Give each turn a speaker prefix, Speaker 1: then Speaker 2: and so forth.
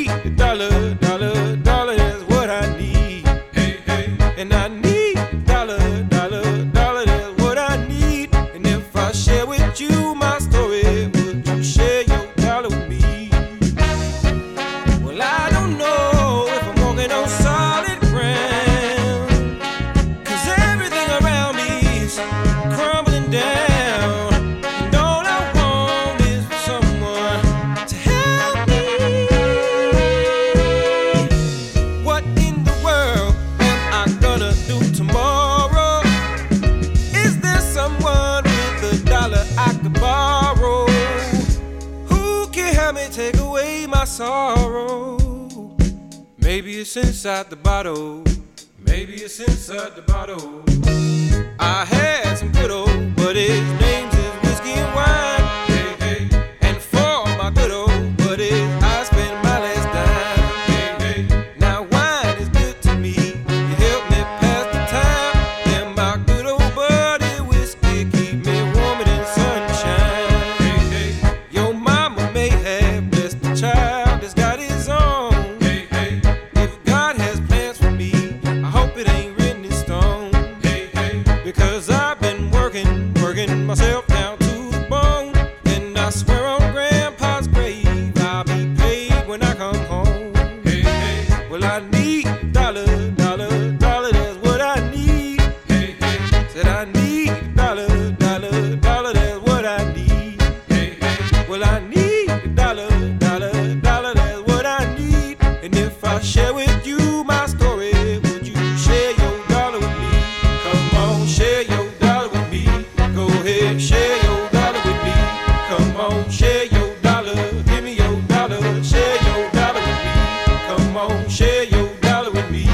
Speaker 1: need a dollar, dollar, dollar, that's what I need. Hey, hey. And I need a dollar, dollar, dollar, that's what I need. And if I share with you my story, would you share your dollar with me? Well, I don't know if I'm walking on solid ground, 'cause everything around me is crumbling down. And all I want is for someone to help me. What in the world am I gonna do tomorrow? Is there someone with a dollar I could borrow? Who can help me take away my sorrow? Maybe it's inside the bottle. Maybe it's inside the bottle. I had some good old buddies, names is whiskey and wine. Hey, hey. And for my good old buddies, I spent my last dime. Hey, hey. Now wine is good to me, you help me pass the time. And my good old buddy whiskey keep me warmer than sunshine. Hey, hey. Your mama may have blessed the child that's got his own. Hey, hey. If God has plans for me, I hope it ain't written in stone. Hey, hey. Because I've been working myself down to the bone. And I swear on Grandpa's grave, I'll be paid when I come home. Hey, hey. Well, I need a dollar, dollar, dollar, that's what I need. Hey, hey. Said I need a dollar, dollar, dollar, that's what I need. Hey, hey. Well, I need a dollar, dollar, dollar, that's what I need. And if I share with you my story, would you share your dollar with me? Come on, share your dollar with me. Go ahead, share your dollar with me. Come on, share your dollar. Give me your dollar. Share your dollar with me. Come on, share your dollar with me.